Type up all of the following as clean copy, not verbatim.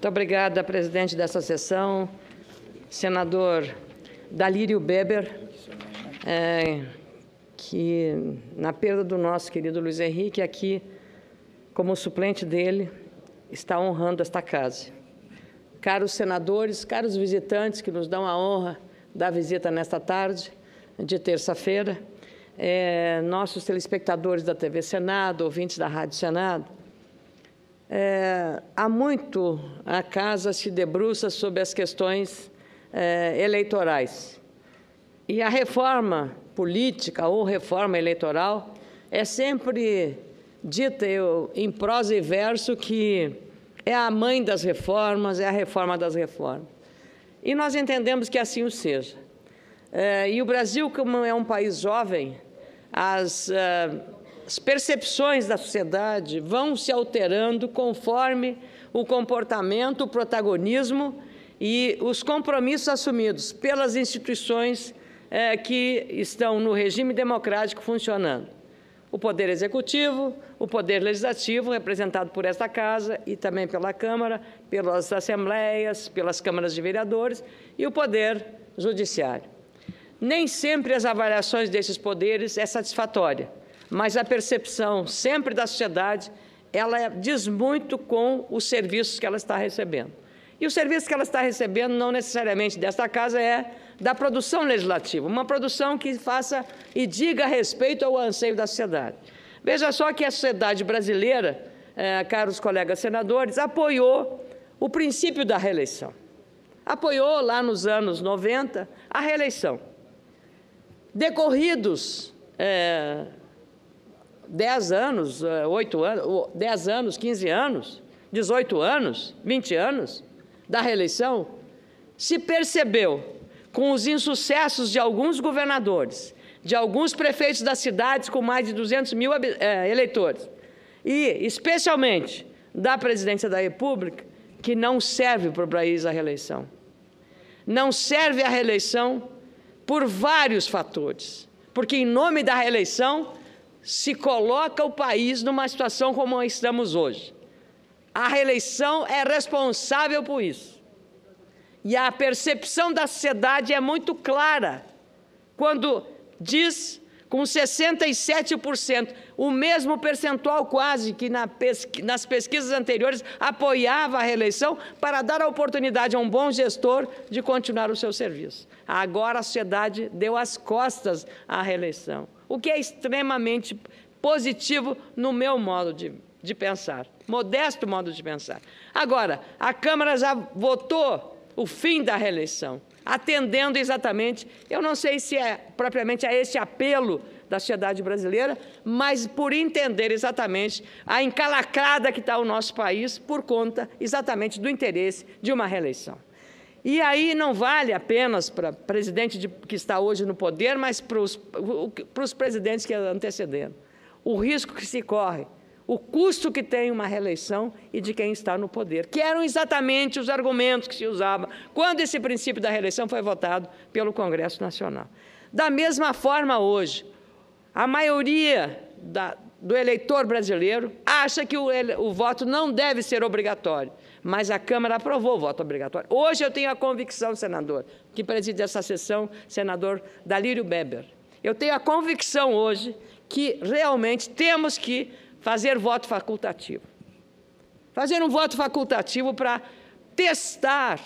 Muito obrigada, presidente dessa sessão, senador Dalírio Beber, que, na perda do nosso querido Luiz Henrique, aqui, como suplente dele, está honrando esta casa. Caros senadores, caros visitantes que nos dão a honra da visita nesta tarde de terça-feira, nossos telespectadores da TV Senado, ouvintes da Rádio Senado, há muito a casa se debruça sobre as questões eleitorais. E a reforma política ou reforma eleitoral é sempre dita em prosa e verso que é a mãe das reformas, é a reforma das reformas. E nós entendemos que assim o seja. E o Brasil, como é um país jovem, as percepções da sociedade vão se alterando conforme o comportamento, o protagonismo e os compromissos assumidos pelas instituições que estão no regime democrático funcionando. O Poder Executivo, o Poder Legislativo, representado por esta Casa e também pela Câmara, pelas Assembleias, pelas Câmaras de Vereadores e o Poder Judiciário. Nem sempre as avaliações desses poderes é satisfatória, mas a percepção sempre da sociedade, ela diz muito com os serviços que ela está recebendo. E o serviço que ela está recebendo, não necessariamente desta Casa, é da produção legislativa, uma produção que faça e diga respeito ao anseio da sociedade. Veja só que a sociedade brasileira, caros colegas senadores, apoiou o princípio da reeleição. Apoiou lá nos anos 90 a reeleição. Decorridos 10 anos, 8 anos, 10 anos, 15 anos, 18 anos, 20 anos da reeleição, se percebeu, com os insucessos de alguns governadores, de alguns prefeitos das cidades com mais de 200 mil eleitores, e, especialmente, da presidência da República, que não serve para o país a reeleição. Não serve a reeleição por vários fatores, porque, em nome da reeleição, se coloca o país numa situação como estamos hoje. A reeleição é responsável por isso. E a percepção da sociedade é muito clara, quando diz, com 67%, o mesmo percentual quase que nas pesquisas anteriores apoiava a reeleição para dar a oportunidade a um bom gestor de continuar o seu serviço. Agora a sociedade deu as costas à reeleição, o que é extremamente positivo no meu modo de pensar, modesto modo de pensar. Agora, a Câmara já votou o fim da reeleição, atendendo exatamente, eu não sei se é propriamente a esse apelo da sociedade brasileira, mas por entender exatamente a encalacrada que está o nosso país por conta exatamente do interesse de uma reeleição. E aí não vale apenas para o presidente que está hoje no poder, mas para os presidentes que antecederam. O risco que se corre, o custo que tem uma reeleição e de quem está no poder, que eram exatamente os argumentos que se usavam quando esse princípio da reeleição foi votado pelo Congresso Nacional. Da mesma forma, hoje, a maioria do eleitor brasileiro acha que o voto não deve ser obrigatório, mas a Câmara aprovou o voto obrigatório. Hoje eu tenho a convicção, senador, que preside essa sessão, senador Dalírio Beber, eu tenho a convicção hoje que realmente temos que fazer voto facultativo. Fazer um voto facultativo para testar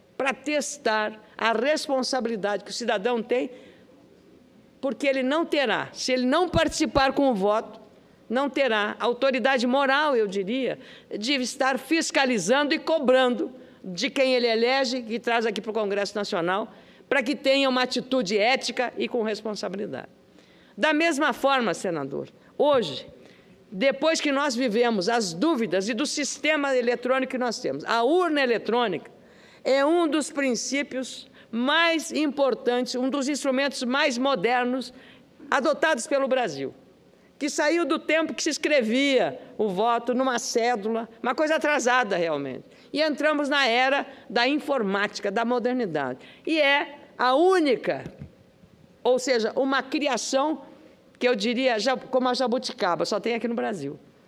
a responsabilidade que o cidadão tem, porque ele não terá, se ele não participar com o voto, não terá autoridade moral, eu diria, de estar fiscalizando e cobrando de quem ele elege e traz aqui para o Congresso Nacional, para que tenha uma atitude ética e com responsabilidade. Da mesma forma, senador, hoje, depois que nós vivemos as dúvidas e do sistema eletrônico que nós temos, a urna eletrônica é um dos princípios mais importantes, um dos instrumentos mais modernos adotados pelo Brasil, que saiu do tempo que se escrevia o voto numa cédula, uma coisa atrasada realmente. E entramos na era da informática, da modernidade. E é a única, ou seja, uma criação que eu diria como a jabuticaba, só tem aqui no Brasil.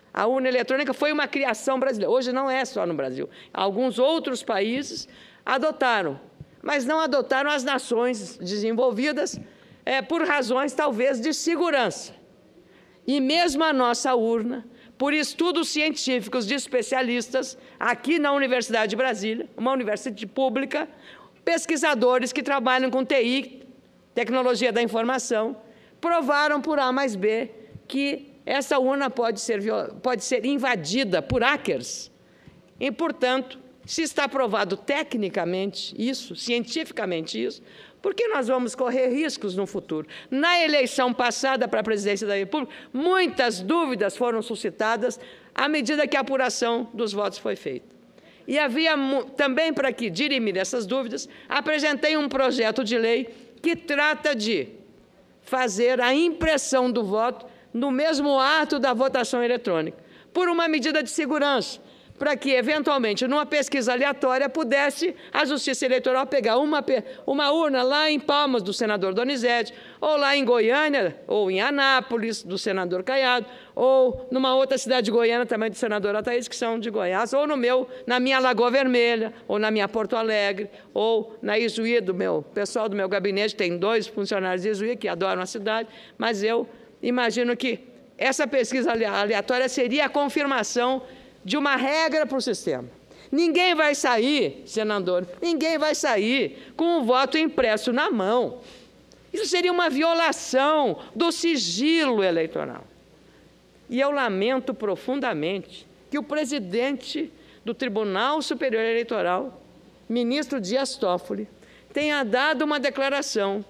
A urna eletrônica foi uma criação brasileira. Hoje não é só no Brasil. Alguns outros países adotaram, mas não adotaram as nações desenvolvidas por razões, talvez, de segurança. E mesmo a nossa urna, por estudos científicos de especialistas, aqui na Universidade de Brasília, uma universidade pública, pesquisadores que trabalham com TI, tecnologia da informação, provaram por A mais B que essa urna pode ser invadida por hackers. E, portanto, se está provado tecnicamente isso, cientificamente isso, por que nós vamos correr riscos no futuro? Na eleição passada para a presidência da República, muitas dúvidas foram suscitadas à medida que a apuração dos votos foi feita. E havia também, para que dirimir essas dúvidas, apresentei um projeto de lei que trata de fazer a impressão do voto no mesmo ato da votação eletrônica, por uma medida de segurança, para que, eventualmente, numa pesquisa aleatória, pudesse a Justiça Eleitoral pegar uma urna lá em Palmas, do senador Donizete, ou lá em Goiânia, ou em Anápolis, do senador Caiado, ou numa outra cidade de Goiânia, também do senador Ataíde, que são de Goiás, ou na minha Lagoa Vermelha, ou na minha Porto Alegre, ou na Ijuí, pessoal do meu gabinete, tem 2 funcionários de Ijuí que adoram a cidade, mas eu imagino que essa pesquisa aleatória seria a confirmação de uma regra para o sistema. Ninguém vai sair, senador, ninguém vai sair com o voto impresso na mão. Isso seria uma violação do sigilo eleitoral. E eu lamento profundamente que o presidente do Tribunal Superior Eleitoral, ministro Dias Toffoli, tenha dado uma declaração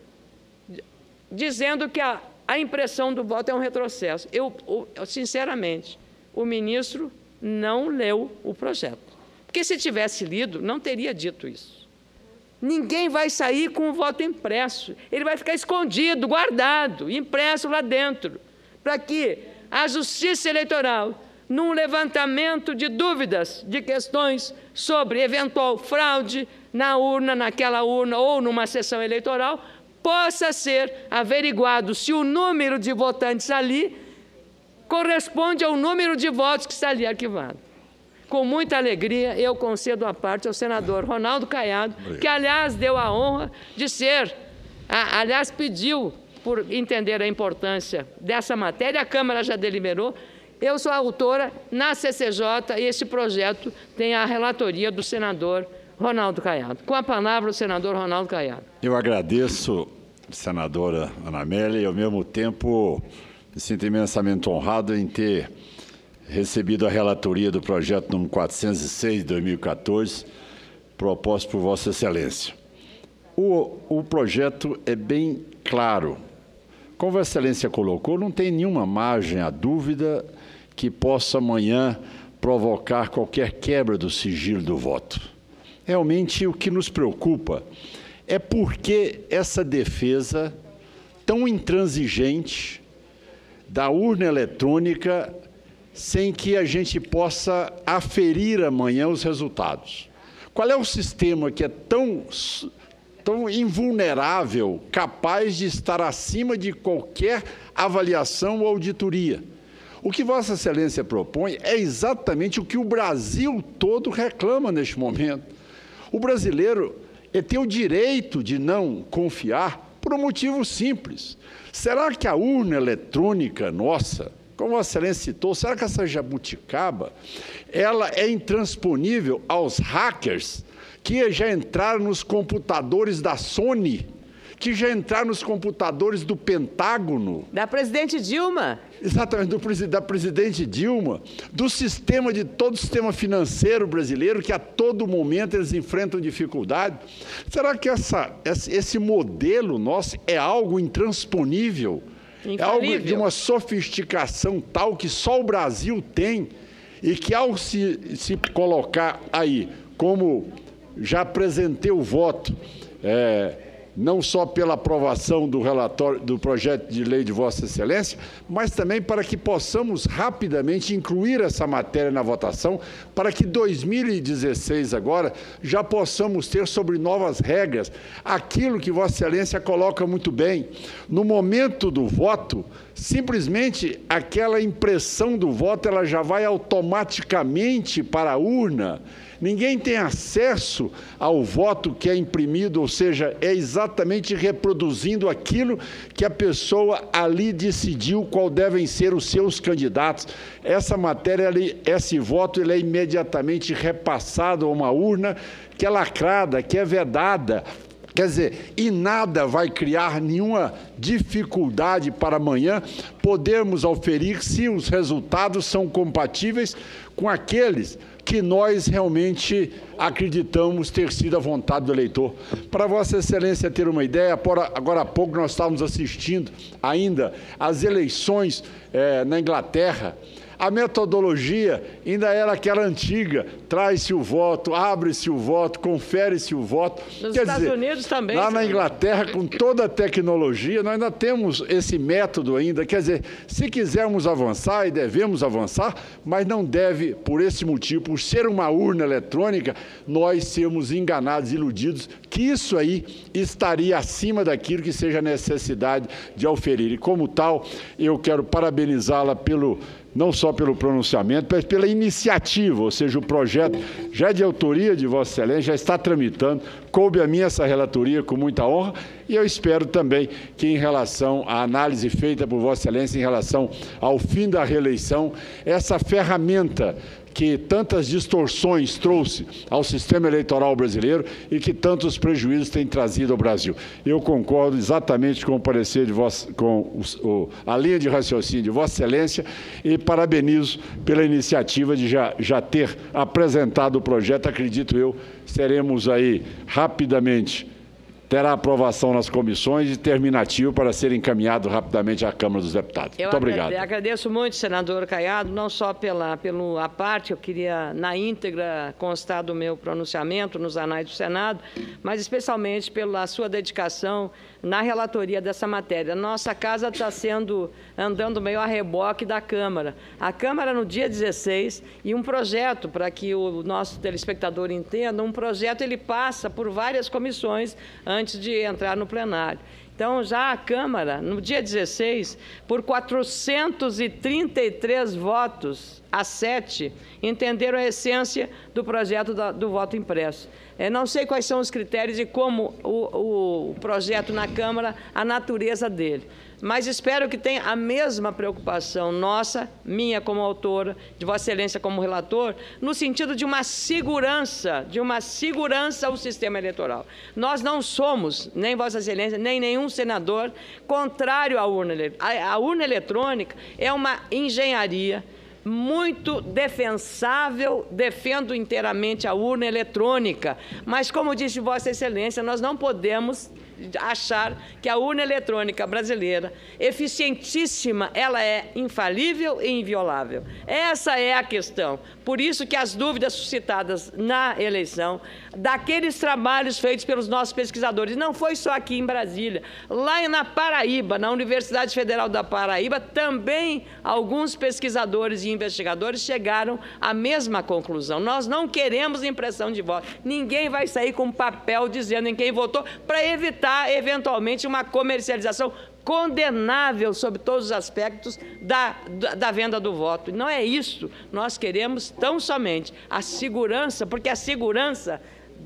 dizendo que a impressão do voto é um retrocesso. Sinceramente, o ministro não leu o projeto. Porque se tivesse lido, não teria dito isso. Ninguém vai sair com o voto impresso. Ele vai ficar escondido, guardado, impresso lá dentro, para que a Justiça Eleitoral, num levantamento de dúvidas, de questões sobre eventual fraude na urna, naquela urna ou numa sessão eleitoral, possa ser averiguado se o número de votantes ali corresponde ao número de votos que está ali arquivado. Com muita alegria, eu concedo a parte ao senador Ronaldo Caiado, que, aliás, deu a honra de pediu, por entender a importância dessa matéria, a Câmara já deliberou, eu sou a autora na CCJ, e esse projeto tem a relatoria do senador Ronaldo Caiado. Com a palavra, o senador Ronaldo Caiado. Eu agradeço, senadora Ana Amélia, e, ao mesmo tempo, me sinto imensamente honrado em ter recebido a relatoria do projeto número 406, de 2014, proposto por Vossa Excelência. O projeto é bem claro. Como Vossa Excelência colocou, não tem nenhuma margem à dúvida que possa amanhã provocar qualquer quebra do sigilo do voto. Realmente, o que nos preocupa é porque essa defesa tão intransigente da urna eletrônica, sem que a gente possa aferir amanhã os resultados. Qual é o sistema que é tão invulnerável, capaz de estar acima de qualquer avaliação ou auditoria? O que Vossa Excelência propõe é exatamente o que o Brasil todo reclama neste momento. O brasileiro tem o direito de não confiar por um motivo simples. Será que a urna eletrônica nossa, como Vossa Excelência citou, será que essa jabuticaba ela é intransponível aos hackers que já entraram nos computadores da Sony, que já entraram nos computadores do Pentágono? Da presidente Dilma. Exatamente, da presidente Dilma, do sistema de todo o sistema financeiro brasileiro, que a todo momento eles enfrentam dificuldade. Será que esse modelo nosso é algo intransponível? Infalível. É algo de uma sofisticação tal que só o Brasil tem e que, ao se colocar aí, como já apresentei o voto, não só pela aprovação do relatório do projeto de lei de Vossa Excelência, mas também para que possamos rapidamente incluir essa matéria na votação, para que 2016 agora já possamos ter sobre novas regras aquilo que Vossa Excelência coloca muito bem. No momento do voto, simplesmente aquela impressão do voto ela já vai automaticamente para a urna. Ninguém tem acesso ao voto que é imprimido, ou seja, é exatamente reproduzindo aquilo que a pessoa ali decidiu qual devem ser os seus candidatos. Essa matéria, esse voto, ele é imediatamente repassado a uma urna que é lacrada, que é vedada. Quer dizer, e nada vai criar nenhuma dificuldade para amanhã podermos auferir se os resultados são compatíveis com aqueles que nós realmente acreditamos ter sido a vontade do eleitor. Para Vossa Excelência ter uma ideia, agora há pouco nós estávamos assistindo ainda às eleições na Inglaterra. A metodologia ainda era aquela antiga, traz-se o voto, abre-se o voto, confere-se o voto. Nos Estados Unidos também. Lá na Inglaterra, com toda a tecnologia, nós ainda temos esse método ainda. Quer dizer, se quisermos avançar, e devemos avançar, mas não deve, por esse motivo, por ser uma urna eletrônica, nós sermos enganados, iludidos, que isso aí estaria acima daquilo que seja a necessidade de auferir. E como tal, eu quero parabenizá-la não só pelo pronunciamento, mas pela iniciativa, ou seja, o projeto já é de autoria de Vossa Excelência, já está tramitando, coube a mim essa relatoria com muita honra, e eu espero também que, em relação à análise feita por Vossa Excelência, em relação ao fim da reeleição, essa ferramenta que tantas distorções trouxe ao sistema eleitoral brasileiro e que tantos prejuízos tem trazido ao Brasil. Eu concordo exatamente com o parecer de a linha de raciocínio de Vossa Excelência e parabenizo pela iniciativa de já ter apresentado o projeto. Acredito eu, seremos aí rapidamente, terá aprovação nas comissões e terminativo para ser encaminhado rapidamente à Câmara dos Deputados. Muito obrigado. Eu agradeço muito, senador Caiado, não só pela parte, eu queria na íntegra constar do meu pronunciamento nos anais do Senado, mas especialmente pela sua dedicação na relatoria dessa matéria. Nossa casa está andando meio a reboque da Câmara. A Câmara, no dia 16, e um projeto, para que o nosso telespectador entenda, um projeto ele passa por várias comissões antes de entrar no plenário. Então, já a Câmara, no dia 16, por 433 votos a 7, entenderam a essência do projeto do voto impresso. Não sei quais são os critérios e como o projeto na Câmara, a natureza dele. Mas espero que tenha a mesma preocupação nossa, minha como autora, de Vossa Excelência como relator, no sentido de uma segurança ao sistema eleitoral. Nós não somos, nem Vossa Excelência, nem nenhum senador, contrário à urna eletrônica. A urna eletrônica é uma engenharia muito defensável, defendo inteiramente a urna eletrônica, mas, como disse Vossa Excelência, nós não podemos achar que a urna eletrônica brasileira, eficientíssima, ela é infalível e inviolável. Essa é a questão. Por isso que as dúvidas suscitadas na eleição, daqueles trabalhos feitos pelos nossos pesquisadores, não foi só aqui em Brasília, lá na Paraíba, na Universidade Federal da Paraíba, também alguns pesquisadores e investigadores chegaram à mesma conclusão. Nós não queremos impressão de voto. Ninguém vai sair com papel dizendo em quem votou para evitar, eventualmente, uma comercialização condenável sob todos os aspectos da venda do voto. Não é isso. Nós queremos tão somente a segurança, porque a segurança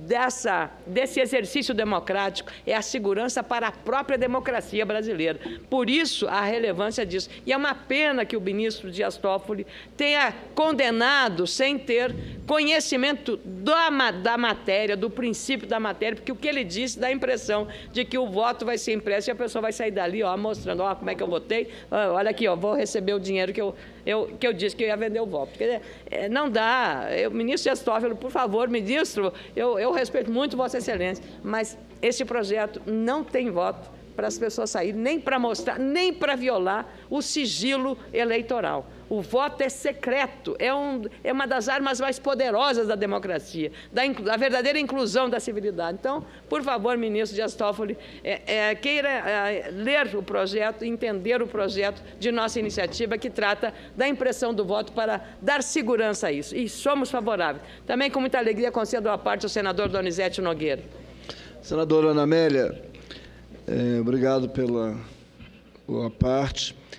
desse exercício democrático é a segurança para a própria democracia brasileira. Por isso, a relevância disso. E é uma pena que o ministro Dias Toffoli tenha condenado sem ter conhecimento da matéria, do princípio da matéria, porque o que ele disse dá a impressão de que o voto vai ser impresso e a pessoa vai sair dali, mostrando, como é que eu votei, olha aqui, vou receber o dinheiro que eu disse que eu ia vender o voto. Porque, não dá. Ministro Dias Toffoli, por favor, ministro, eu respeito muito Vossa Excelência, mas esse projeto não tem voto para as pessoas saírem, nem para mostrar, nem para violar o sigilo eleitoral. O voto é secreto, é uma das armas mais poderosas da democracia, da verdadeira inclusão da civilidade. Então, por favor, ministro Dias Toffoli, queira ler o projeto, entender o projeto de nossa iniciativa que trata da impressão do voto para dar segurança a isso. E somos favoráveis. Também, com muita alegria, concedo a parte ao senador Donizete Nogueira. Senadora Ana Amélia, obrigado pela parte.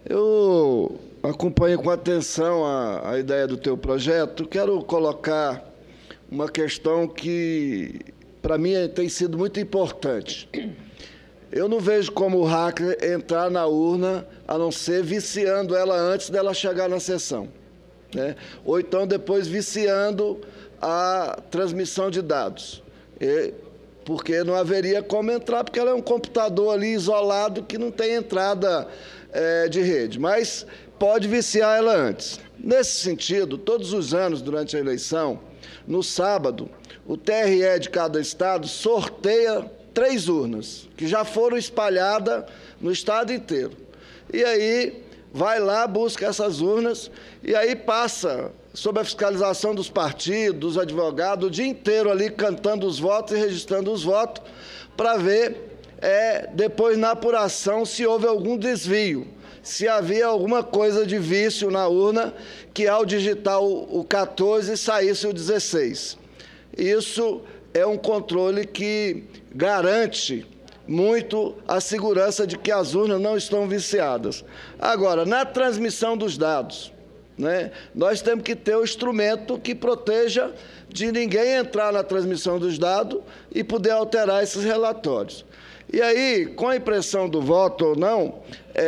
Eu acompanho com atenção a ideia do teu projeto. Quero colocar uma questão que, para mim, tem sido muito importante. Eu não vejo como o hacker entrar na urna, a não ser viciando ela antes dela chegar na sessão, né? Ou então depois viciando a transmissão de dados. Porque não haveria como entrar, porque ela é um computador ali isolado que não tem entrada de rede, mas pode viciar ela antes. Nesse sentido, todos os anos, durante a eleição, no sábado, o TRE de cada estado sorteia 3 urnas, que já foram espalhadas no estado inteiro. E aí, vai lá, busca essas urnas, e aí passa, sob a fiscalização dos partidos, dos advogados, o dia inteiro ali cantando os votos e registrando os votos, para ver, depois na apuração, se houve algum desvio, se havia alguma coisa de vício na urna, que ao digitar o 14 saísse o 16. Isso é um controle que garante muito a segurança de que as urnas não estão viciadas. Agora, na transmissão dos dados, né, nós temos que ter um instrumento que proteja de ninguém entrar na transmissão dos dados e poder alterar esses relatórios. E aí, com a impressão do voto ou não,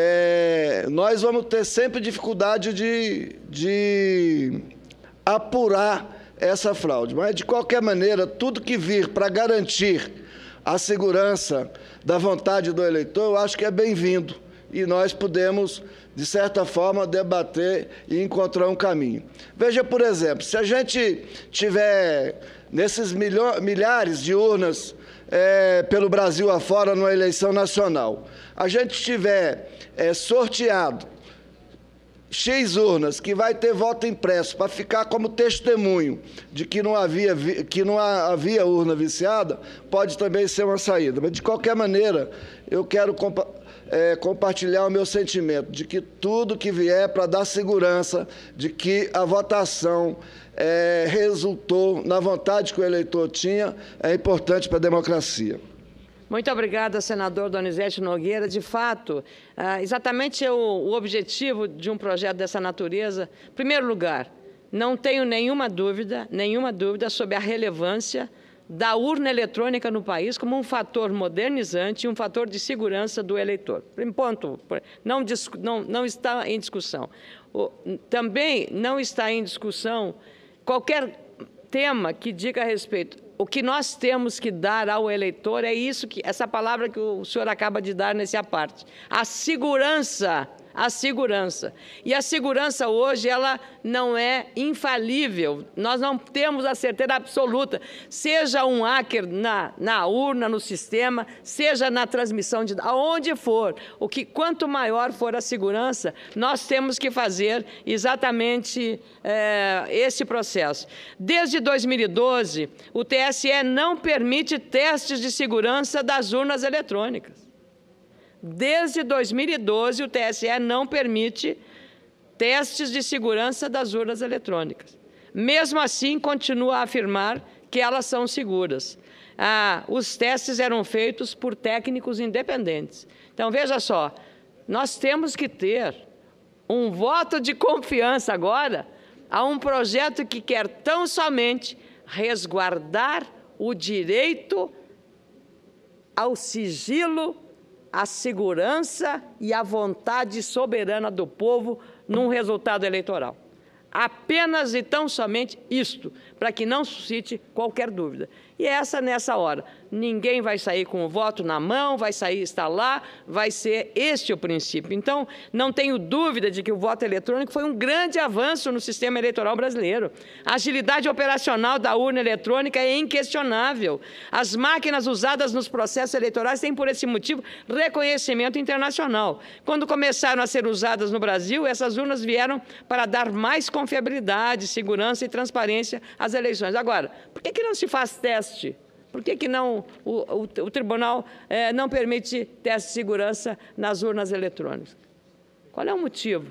nós vamos ter sempre dificuldade de apurar essa fraude. Mas, de qualquer maneira, tudo que vir para garantir a segurança da vontade do eleitor, eu acho que é bem-vindo. E nós podemos, de certa forma, debater e encontrar um caminho. Veja, por exemplo, se a gente tiver nesses milhares de urnas pelo Brasil afora numa eleição nacional, a gente tiver sorteado X urnas, que vai ter voto impresso, para ficar como testemunho de que não havia urna viciada, pode também ser uma saída. Mas, de qualquer maneira, eu quero compartilhar o meu sentimento de que tudo que vier para dar segurança de que a votação resultou na vontade que o eleitor tinha, é importante para a democracia. Muito obrigada, senador Donizete Nogueira. De fato, exatamente o objetivo de um projeto dessa natureza, em primeiro lugar, não tenho nenhuma dúvida sobre a relevância da urna eletrônica no país como um fator modernizante e um fator de segurança do eleitor. Ponto. Não está em discussão. Também não está em discussão qualquer tema que diga a respeito. O que nós temos que dar ao eleitor é essa palavra que o senhor acaba de dar nessa parte. A segurança. A segurança. E a segurança hoje, ela não é infalível. Nós não temos a certeza absoluta. Seja um hacker na urna, no sistema, seja na transmissão de dados, aonde for. Quanto maior for a segurança, nós temos que fazer exatamente esse processo. Desde 2012, o TSE não permite testes de segurança das urnas eletrônicas. Desde 2012, o TSE não permite testes de segurança das urnas eletrônicas. Mesmo assim, continua a afirmar que elas são seguras. Os testes eram feitos por técnicos independentes. Então, veja só, nós temos que ter um voto de confiança agora a um projeto que quer tão somente resguardar o direito ao sigilo, a segurança e a vontade soberana do povo num resultado eleitoral. Apenas e tão somente isto, para que não suscite qualquer dúvida. E nessa hora, ninguém vai sair com o voto na mão, está lá, vai ser este o princípio. Então, não tenho dúvida de que o voto eletrônico foi um grande avanço no sistema eleitoral brasileiro. A agilidade operacional da urna eletrônica é inquestionável. As máquinas usadas nos processos eleitorais têm, por esse motivo, reconhecimento internacional. Quando começaram a ser usadas no Brasil, essas urnas vieram para dar mais confiabilidade, segurança e transparência às eleições. Agora, por que não se faz teste? Por que não o tribunal não permite teste de segurança nas urnas eletrônicas? Qual é o motivo?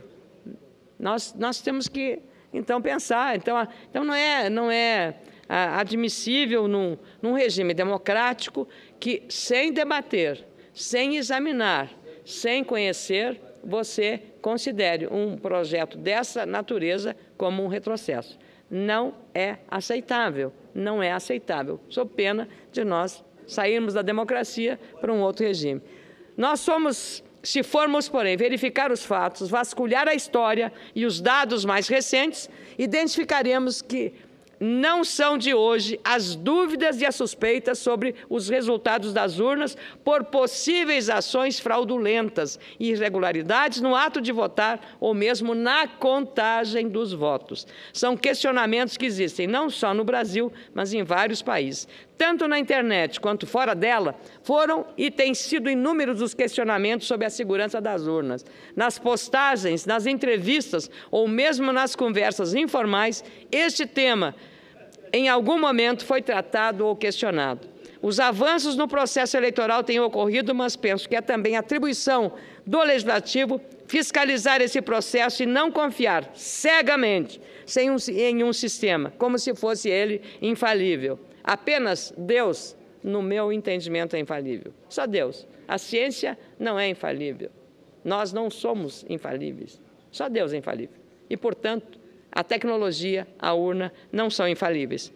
Nós temos que, então, pensar. Então não é admissível num regime democrático que, sem debater, sem examinar, sem conhecer, você considere um projeto dessa natureza como um retrocesso. Não é aceitável, não é aceitável, sob pena de nós sairmos da democracia para um outro regime. Nós somos, se formos, porém, verificar os fatos, vasculhar a história e os dados mais recentes, identificaremos que não são de hoje as dúvidas e as suspeitas sobre os resultados das urnas por possíveis ações fraudulentas e irregularidades no ato de votar ou mesmo na contagem dos votos. São questionamentos que existem não só no Brasil, mas em vários países. Tanto na internet quanto fora dela, foram e têm sido inúmeros os questionamentos sobre a segurança das urnas. Nas postagens, nas entrevistas ou mesmo nas conversas informais, este tema, em algum momento, foi tratado ou questionado. Os avanços no processo eleitoral têm ocorrido, mas penso que é também atribuição do Legislativo fiscalizar esse processo e não confiar cegamente em um sistema, como se fosse ele infalível. Apenas Deus, no meu entendimento, é infalível. Só Deus. A ciência não é infalível. Nós não somos infalíveis. Só Deus é infalível. E, portanto, a tecnologia, a urna, não são infalíveis.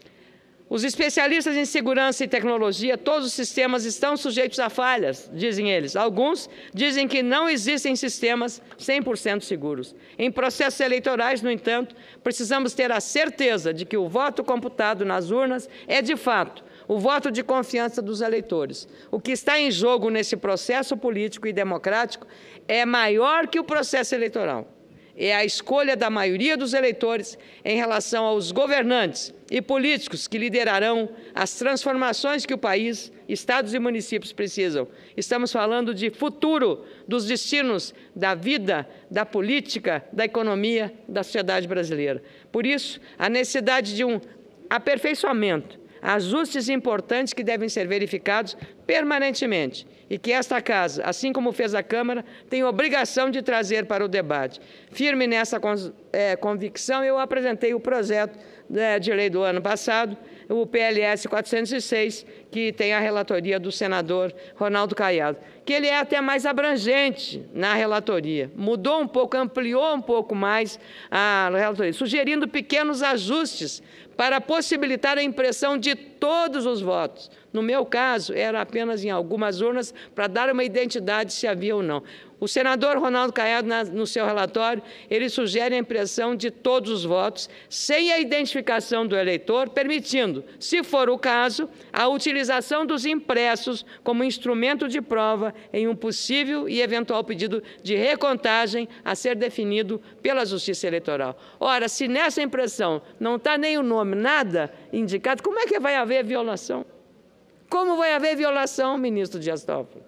Os especialistas em segurança e tecnologia, todos os sistemas estão sujeitos a falhas, dizem eles. Alguns dizem que não existem sistemas 100% seguros. Em processos eleitorais, no entanto, precisamos ter a certeza de que o voto computado nas urnas é, de fato, o voto de confiança dos eleitores. O que está em jogo nesse processo político e democrático é maior que o processo eleitoral. É a escolha da maioria dos eleitores em relação aos governantes e políticos que liderarão as transformações que o país, estados e municípios precisam. Estamos falando de futuro, dos destinos da vida, da política, da economia, da sociedade brasileira. Por isso, a necessidade de um aperfeiçoamento, ajustes importantes que devem ser verificados permanentemente e que esta Casa, assim como fez a Câmara, tem obrigação de trazer para o debate. Firme nessa convicção, eu apresentei o projeto de lei do ano passado, o PLS 406, que tem a relatoria do senador Ronaldo Caiado, que ele é até mais abrangente na relatoria, mudou um pouco, ampliou um pouco mais a relatoria, sugerindo pequenos ajustes para possibilitar a impressão de todos os votos. No meu caso, era apenas em algumas urnas para dar uma identidade se havia ou não. O senador Ronaldo Caiado, no seu relatório, ele sugere a impressão de todos os votos, sem a identificação do eleitor, permitindo, se for o caso, a utilização dos impressos como instrumento de prova em um possível e eventual pedido de recontagem a ser definido pela Justiça Eleitoral. Ora, se nessa impressão não está nem o nome, nada indicado, como é que vai haver violação? Como vai haver violação, ministro Dias Toffoli?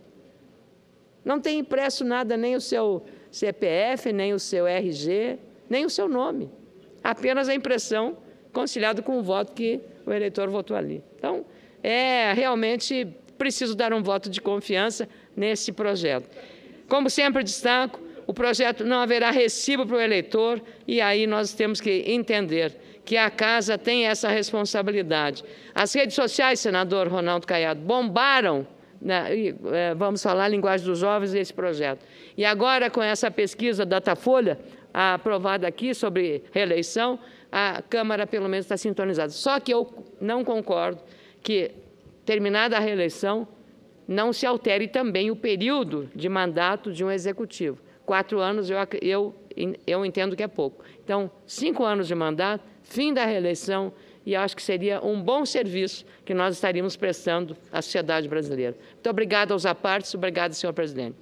Não tem impresso nada, nem o seu CPF, nem o seu RG, nem o seu nome. Apenas a impressão conciliada com o voto que o eleitor votou ali. Então, é realmente preciso dar um voto de confiança nesse projeto. Como sempre destaco, o projeto não haverá recibo para o eleitor e aí nós temos que entender que a Casa tem essa responsabilidade. As redes sociais, senador Ronaldo Caiado, bombaram, vamos falar a linguagem dos jovens, esse projeto. E agora, com essa pesquisa Datafolha, aprovada aqui sobre reeleição, a Câmara, pelo menos, está sintonizada. Só que eu não concordo que, terminada a reeleição, não se altere também o período de mandato de um executivo. 4 anos eu entendo que é pouco. Então, 5 anos de mandato, fim da reeleição, e acho que seria um bom serviço que nós estaríamos prestando à sociedade brasileira. Muito obrigado aos apartes, obrigado, senhor presidente.